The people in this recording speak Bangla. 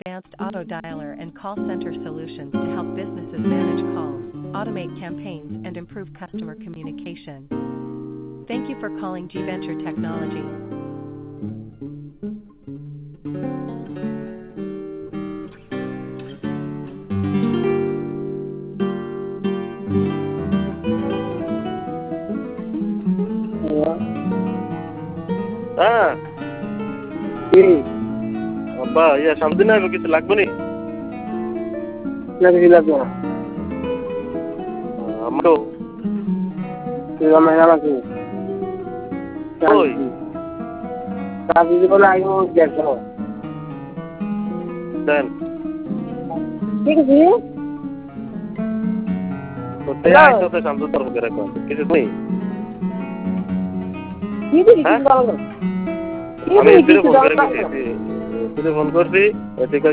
advanced auto dialer and call center solutions to help businesses manage calls, automate campaigns, and improve customer communication. Thank you for calling G-Venture Technology. হ্যাঁ কি আব্বা সামনে না কিছু লাগবে নি না কিছু লাগবে না আমারও মেলা আছে ওই কাজ জীবনে আগে দেখো দেন ঠিক আছে তো আইতো সামনে তরফ করে রাখো কিছু নেই কি দিবি কি বলো আমি ফোন করছি